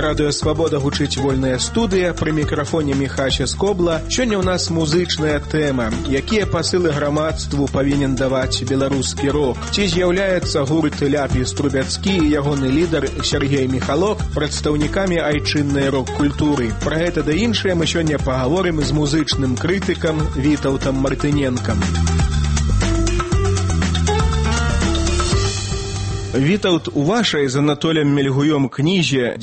Радыё Свабода гучыць вольная студыя, пры мікрафоне Міхася Скобла. Сёння ў нас музычная тэма. Якія пасылы грамадству павінен даваць беларускі рок? Ці з'яўляецца гурт Ляпіс Трубецкі і ягоны лідар Сергей Михалок прадстаўнікамі айчыннай рок-культуры? Пра гэта да іншае мы сёння пагаворым з музычным крытыкам Вітаўтам Мартыненкам. Вітаўт, у вашай з Анатолем Мельгуём кнізе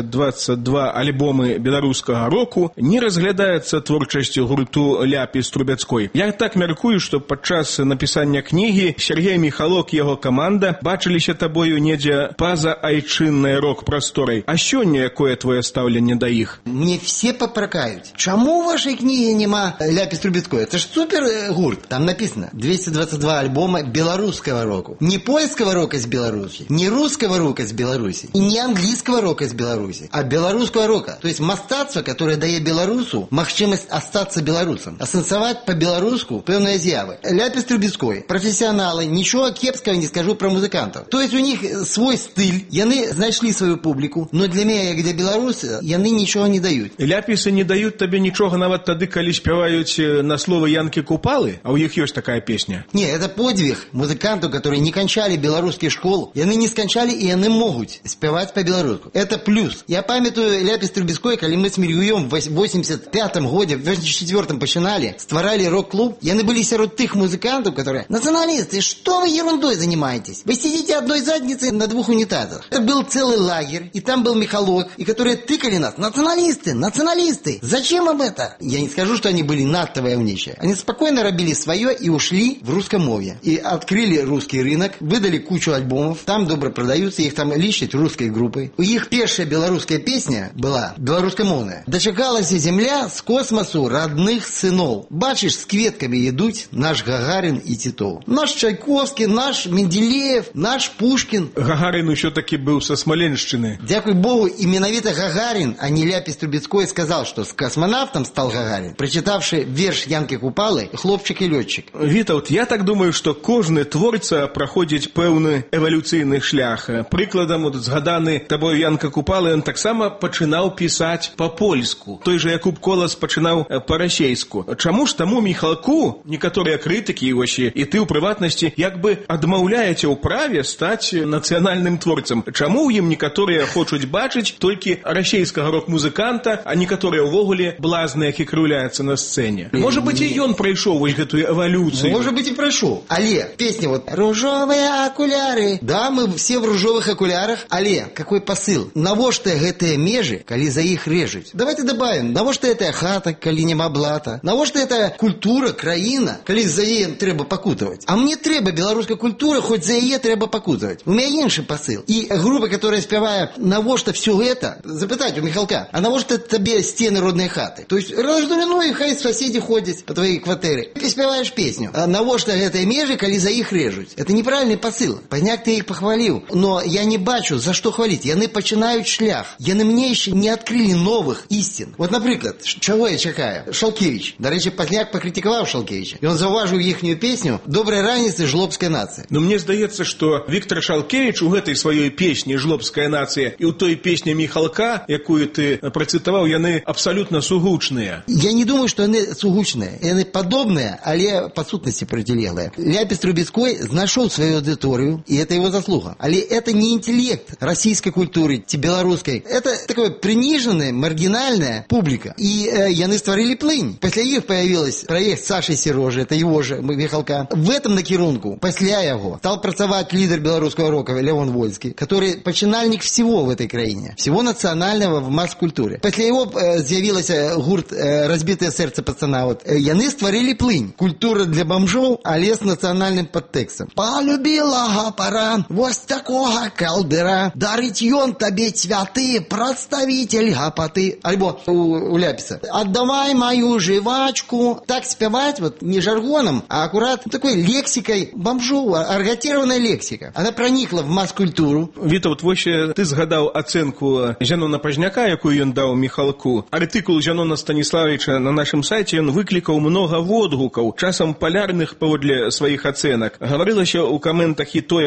222 альбомы беларускага року не разглядаецца творчасць гурту Ляпіс Трубецкой. Я так мяркую, што падчас напісання кнігі Сергей Михалок і яго каманда бачыліся табою недзе па-за айчыннай рок-прасторай. А сёння якое твоё стаўленне да іх? Мне все попракаюць. Чаму у вашай кнігі няма Ляпіс Трубецкой? Это ж супер гурт. Там написано 222 альбома беларускага року. Не польского рока из Беларуси, не русского рока из Беларуси, и не английского рока из Беларуси, а белорусского рока. То есть мастацтва, которое дае беларусу магчымасць астацца беларусам, асэнсаваць по-беларуску пэўныя з'явы. Ляпіс Трубецкой, профессионалы, ничего кепского не скажу про музыкантов. То есть у них свой стиль, яны знайшлі свою публику, но для меня, як для беларуса, яны ничего не дают. Ляпісы не дают табе нічога нават тады, калі спяваюць на словы Янкі Купалы, а у іх ёсць такая песня. Не, это подвиг музыкантов, которые не кончали белорусские школы. Яны не скончали, и яны могуць спяваць по-беларуску. Это плюс. Я памятаю Ляпіс Трубецкой, калі мы с Мельгуём в 85-м году, в 84-м пачыналі, стваралі рок-клуб, яны были сярод тых музыкантов, которые: националисты, что вы ерундой занимаетесь? Вы сидите одной задницей на двух унитазах. Это был целый лагерь, и там был Михалок, и которые тыкали нас: националисты, националисты, зачем вам это? Я не скажу, что они были надто войовничие. Они спокойно робили свое и ушли в русскомовье. И открыли русский рынок, выдали кучу альбомов, там добро продаются, их там лічаць русской группой. У их первая белорусская песня была белорусскомовная. Дочекалась земля с космосу родных сынов. Бачишь, с кветками идут наш Гагарин и Титов. Наш Чайковский, наш Менделеев, наш Пушкин. Гагарин все-таки был со Смоленщины. Дякую Богу, и именно Гагарин, а не Ляпіс Трубецкой, сказал, что с космонавтом стал Гагарин, прочитавший верш Янки Купалы «Хлопчик и летчик». Вітаўт, я так думаю, что кожны творца праходзіць пэўны эвалюцыйны шлях. Прыкладам, згаданы табой Янка Купалы, ён таксама пачынаў пісаць па-польску. Той же Якуб Колас пачынаў па-расейску. Чаму ж таму Михалку некаторыя крытыкі і ты ў прыватнасці як бы адмаўляеце ў праве стаць нацыянальным творцам? Чаму ў ім некаторыя хочуць бачыць толькі расейскага рок-музыканта, а некаторыя ўвогуле блазны, які крыўляецца на сцэне? Можа быць, і ён прайшоў вось гэтую эвалюцыю. Может быть, и пройшов. Але песня вот «Ружовые окуляры». Да, мы все в ружовых окулярах. Але какой посыл? Навошта гэтыя межы, калі за іх режуць? Давайте добавим. Навошта это хата, калі нема блата? Навошта это культура, краіна, калі за яе трэба пакутаваць? А мне трэба беларуская культура, хоць за яе трэба пакутаваць. У меня іншы посыл. И группа, которая спявае навошта все это, запытать у Михалка: а навошта табе стены родной хаты? То есть разду и хай соседи ходят по твоей кватэры. Ты спяваешь песню. А навошта гэтыя межы, калі за іх режуць? Это неправильный посыл. Пазняк ты их похвалил, но я не бачу, за что хвалить. Яны пачинают шлях. Яны мне еще не открыли новых истин. Вот, например, чего я чекаю? Шалкевич. До речі, Пазняк покритиковал Шалкевича. И он зауважил ихнюю песню «Доброй раницы, жлобская нация». Но мне здаецца, что Виктор Шалкевич у гэтай сваёй песні «Жлобская нация» и у той песні Михалка, якую ты працытаваў, яны абсолютно сугучныя. Я не думаю, что яны сугучныя. Яны подобные, але по сутности противоположные. Ляпіс Трубецкой знайшоў свою аудиторию, и это его заслуга. Але это не интеллект российской культуры, белорусской. Это такая приниженная, маргинальная публика. И яны стварили плынь. Пасля іх появилась проект Саши Серожи, это его же Михалка. В этом накірунку, пасля яго, стал працаваць лидер белорусского рока Леон Вольский, который починальник всего в этой краине, всего национального в масс-культуре. Пасля его з'явілася гурт «Разбитое сердце пацана». Вот. Яны стварили плынь. Культура для бомжов, але с национальным подтекстом. Полюбила пора вот такого калдера, дарить ён табе цвяты, представитель гапоты. Альбо у Ляписа «Отдавай мою жвачку». Так спевать вот не жаргоном, а аккурат такой лексикой бомжу, арготированная лексика. Она проникла в масс-культуру. Вітаўт, вось ты згадаў ацэнку Зянона Пазняка, якую ён даў Михалку. Артыкул Зянона Станіславовича на нашым сайце ён выклікаў многа водгукаў, часам палярных паводле сваіх ацэнак. Гаварылася ў каментах і тое, што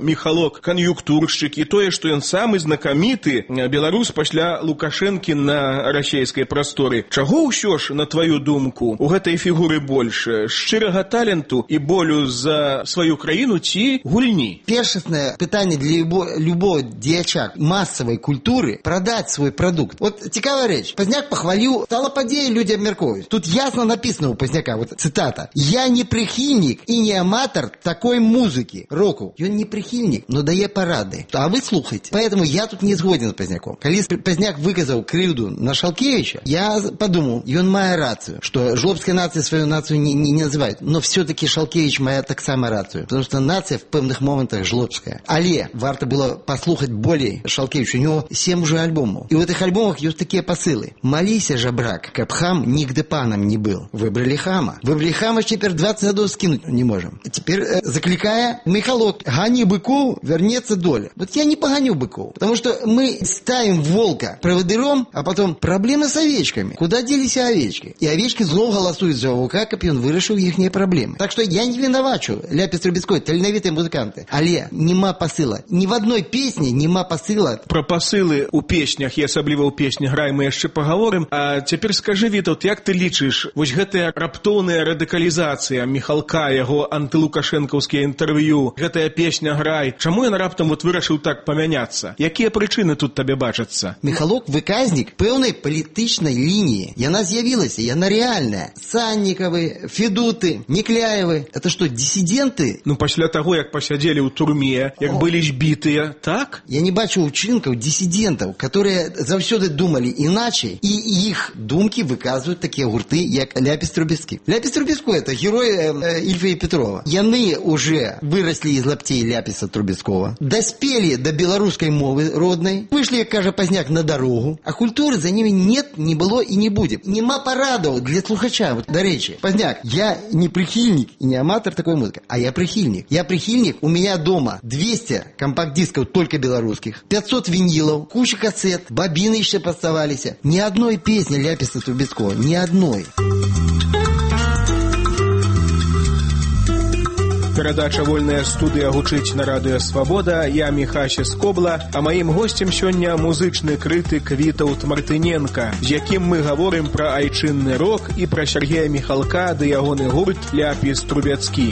Михалок кан'юнктуршчык і тое, што ён самы знакаміты беларус пасля Лукашэнкі на расійскай прасторы. Чаго ўсё ж, на тваю думку, у гэтай фігуры больш? Шчырага таленту і болю за сваю краіну ці гульні? Першасное пытанне для любого дзеяча массовой культуры продать свой продукт. Вот цікавая рэч. Пазняк пахваліў, стала падзея, людзі абмяркоўваюць. Тут ясно написано у Пазняка, вот цитата: «Я не прихильник и не аматор такой музыки, року». Он не прихильник, но дае парады. А вы слухайте. Поэтому я тут не згоден с Пазняком. Калі Пазняк выказаў крыўду на Шалкевича, я подумал, и он мае рацию, что жлобская нация свою нацию не называет. Но все-таки Шалкевич мае так само рацию. Потому что нация в пэвных моментах жлобская. Але варто было послухать более Шалкевича. У него 7 уже альбомов. И в этих альбомах есть такие посылы. «Молися, жабрак, каб хам нигде паном не был». Выбрали хама. Выбрали хама, теперь 20 годов скинуть не можем. Теперь закликая Михалок: «Гони быков, вернется доля». Вот я не погоню быков. Потому что мы ставим волка проводыром, а потом проблемы с овечками. Куда делись овечки? И овечки зло голосуют за волка, как он вырашил их проблемы. Так что я не виновачу Ляпис Трубецкой, таленавітыя музыканты. Але нема посыла. Ни в одной песне нема посыла. Про посылы у песнях, і асабліва ў песні «Грай» мы яшчэ пагаворым. А цяпер скажы, Вітаўт, як ты лічыш, вось гэтая раптоўная радыкалізацыя Михалка, яго антылукашэнкаўскія інтэрв'ю, гэтая песня «Грай», чаму ён раптам вот вырашыў так памяняцца? Якія прычыны тут табе бачацца? Михалок выказнік пэўнай палітычнай лініі. Яна з'явілася, яна рэальная. Саннікавы, Федуты, Некляевы. Это что, диссиденты? Ну, пасля таго, як пасядзелі ў турме, як былі збітыя, так? Я не бачу учынкаў диссидентаў, которые заўсёды думалі іначай, і іх думкі выказваюць такія гурты, як Ляпис Трубецкі. Ляпис Трубецкі — это герой Ільфа і Петрова. Яны уже выросли из лаптей Ляписа Трубецкого, доспели до белорусской мовы родной, вышли, як кажа Пазняк, на дорогу, а культуры за ними нет, не было и не будет. Нема парадаў для слухача. Вот, до речи, Пазняк, я не прихильник и не аматор такой музыки, а я прихильник. Я прихильник, у меня дома 200 компакт-дисков только белорусских, 500 винилов, куча кассет, бобины еще поставались. Ни одной песни Ляписа Трубецкого, ни одной. Перадача «Вольная студыя» гучыць на радыё «Свабода». Я Міхася Скобла, а маім госцем сёння музычны крытык Вітаўт Мартыненка, з якім мы гаворым пра айчынны рок і пра Сергея Михалка ды ягоны гурт «Ляпіс Трубецкі».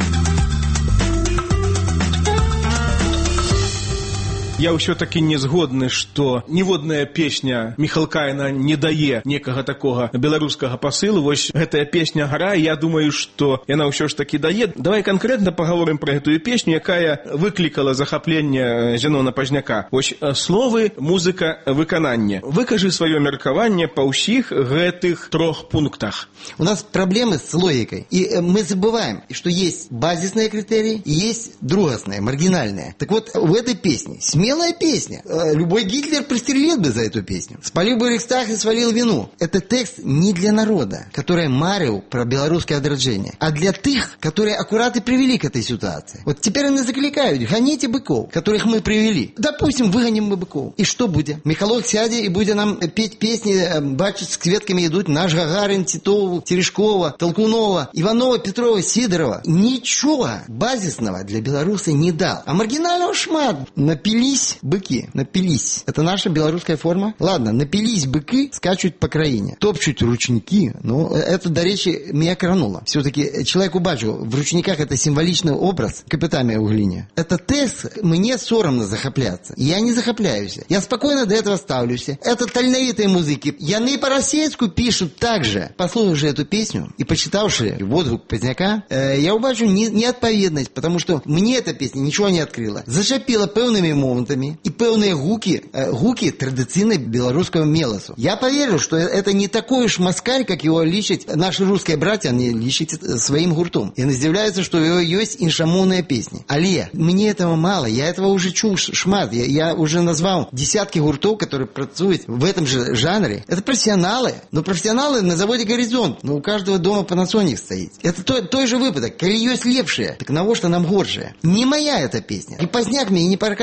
Я ўсё-такі не згодны, што ніводная песня Михалка яна не дае некага такога беларускага пасылу. Вось гэтая песня «Грай», я думаю, што яна ўсё ж такі дае. Давай канкрэтна пагаворым пра гэтую песню, якая выклікала захапленне Зенона Пазняка. Вось словы, музыка, выкананне. Выкажы сваё меркаванне па ўсіх гэтых 3 пунктах. У нас проблемы с логикой. И мы забываем, что есть базисные критерии и есть другостные, маргинальные. Так вот, в этой песне смелая песня. Любой Гитлер пристрелил бы за эту песню. Спалил бы Рейхстаг и свалил вину. Это текст не для народа, который марил про белорусское отраджение, а для тех, которые аккурат и привели к этой ситуации. Вот теперь они закликают: гоните быков, которых мы привели. Допустим, выгоним мы быков. И что будет? Михалок сядет и будет нам петь песни, бачить с кветками идут наш Гагарин, Титов, Терешкова, Толкунова, Иванова, Петрова, Сидорова. Ничего базисного для белоруса не дал. А маргинального шмат. Напились быки, напились. Это наша белорусская форма? Ладно, напились быки, скачут по краине, топчут ручники. Ну, это, до речи, меня крануло. Все-таки человек убачил, в ручниках это символичный образ капитами у глине. Это тест, мне соромно захопляться. Я не захопляюсь. Я спокойно до этого ставлюсь. Это таленовитые музыки. Яны по-российску пишут так же. Послушавши эту песню и почитавши «Водгук Пазняка», я убачу неотповедность, потому что мне эта песня ничего не открыла. Зачапила певными моментами и певные гуки традиционной белорусского мелосу. Я поверил, что это не такой уж москаль, как его лічать наши русские братья, они лічать своим гуртом. И издивляются, что у него есть иншамонные песни. Але мне этого мало, я этого уже чул шмат. Я уже назвал десятки гуртов, которые працуют в этом же жанре. Это профессионалы, но профессионалы на заводе «Горизонт», но у каждого дома Panasonic стоит. Это той же выпадок. Коли есть лепшие, так на что нам горшие? Не моя эта песня. И Пазняк мне не переконає. И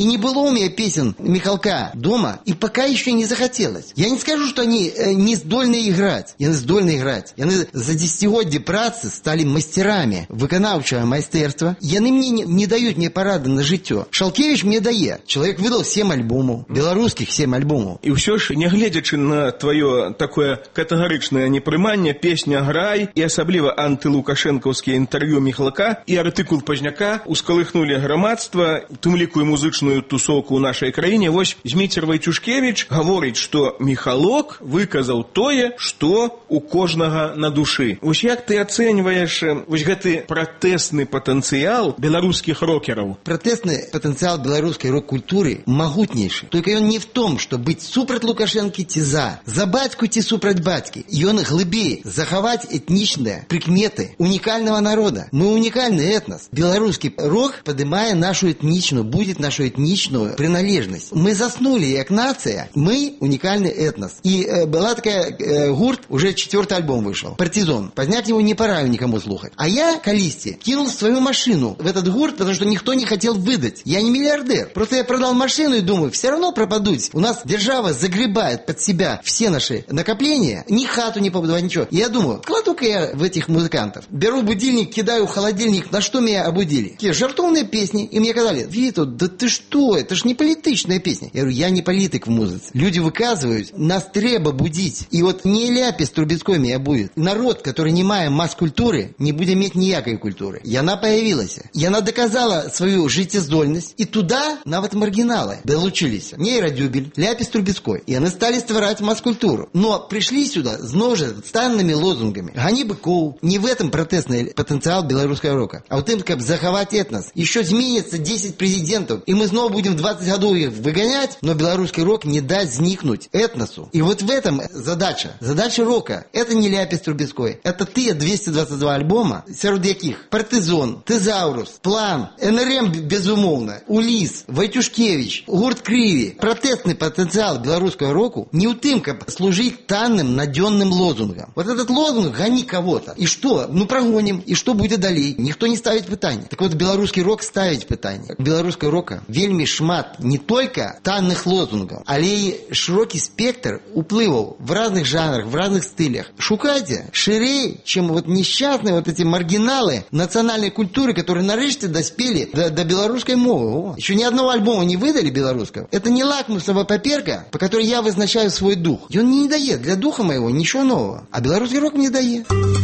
не было у меня песен Михалка дома, и пока еще не захотелось. Я не скажу, что они не здольны играть. Яны здольны играть. Яны за десятигоддзі працы стали мастерами выканаўчага майстэрства. Яны мне не дают мне парады на жыццё. Шалкевич мне дае. Человек выдал 7 альбомов, белорусских 7 альбомов. І ўсё ж, нягледзячы на твоё такое катэгарычнае непрыманне, песня «Грай» і асабліва антылукашэнкаўскія інтэрв'ю Міхалка і артыкул Пазняка ускалыхнули грамадства, у тым ліку і музычную тусовку ў нашай краіне. Вось Зміцер Вайцюшкевіч гаворыць, што Міхалок выказаў тое, што у кожнага на душы. Вось як ты ацэньваеш вось гэты пратэсны патэнцыял беларускіх рокераў? Протестный потенциал белорусской рок-культуры могутнейший. Только он не в том, что быть супраць Лукашенки ці за бацьку ці супраць бацькі. Он глыбей захаваць этничные прикметы уникального народа. Мы уникальный этнос. Белорусский рок поднимая нашу этничную, будет нашу этничную приналежность. Мы заснули как нация, мы уникальный этнос. И была такая гурт, уже 4-й альбом вышел, «Партизон». Позняк его не пора никому слухать. А я, Калисти, кинул свою машину в этот гурт, потому что никто не хотел выдать. Я не миллиардер. Просто я продал машину и думаю, все равно пропадут. У нас держава загребает под себя все наши накопления. Ни хату не побудовать, ничего. И я думаю, кладу-ка я в этих музыкантов. Беру будильник, кидаю в холодильник, на что меня обудили. Такие жартовные песни. И мне сказали, Вито, да ты что, это ж не политичная песня. Я говорю, я не политик в музыке. Люди выказывают, нас треба будить. И вот не Ляпис Трубецкой меня будет. Народ, который не мае масс-культуры, не будет иметь ніякой культуры. Яна появилась. Яна доказала свою жыццяздольнасць. И туда нават маргиналы долучились. Нейрадюбель, Ляпис Трубецкой. И они стали створать масс-культуру. Но пришли сюда с танными лозунгами. Гони быков. Не в этом протестный потенциал белорусского рока. А в том, как заховать этнос. Еще изменится 10 президентов. И мы снова будем в 20 годов их выгонять. Но белорусский рок не даст зникнуть этносу. И вот в этом задача. Задача рока. Это не Ляпис Трубецкой. Это ты 222 альбома, среди яких «Партизон», «Тезаурус», «План», НРМ безумовно, «Улис», Вайтюшкевич, гурт «Криві». Протестный потенциал белорусского року не у тым, как служить танным, надённым лозунгам. Вот этот лозунг «гони кого-то». И что? Ну прогоним. И что будет далей? Никто не ставит пытания. Так вот, белорусский рок ставить пытания. Белорусского рока вельми шмат не только танных лозунгов, але и широкий спектр уплывов в разных жанрах, в разных стилях. Шукайте ширей, чем вот несчастные вот эти маргиналы национальной культуры, которые нарешті доспели до белорусской мовы. Еще ни одного альбома не выдали белорусского. Это не лакмусовая паперка, по которой я вызначаю свой дух. И он мне не дает для духа моего ничего нового. А белорусский рок мне дает.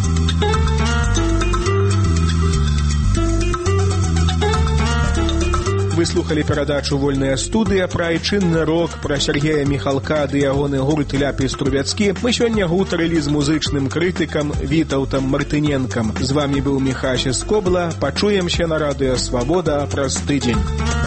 Вы слухали перадачу «Вольная студыя» пра айчынны рок, пра Сергея Міхалка ды ягоны гурт Ляпіс Трубецкі. Мы сёння гутарылі з музычным крытыкам Вітаўтам Мартыненкам. З вами быў Міхася Скобла. Пачуемся на радыё «Свабода» праз тыдзень.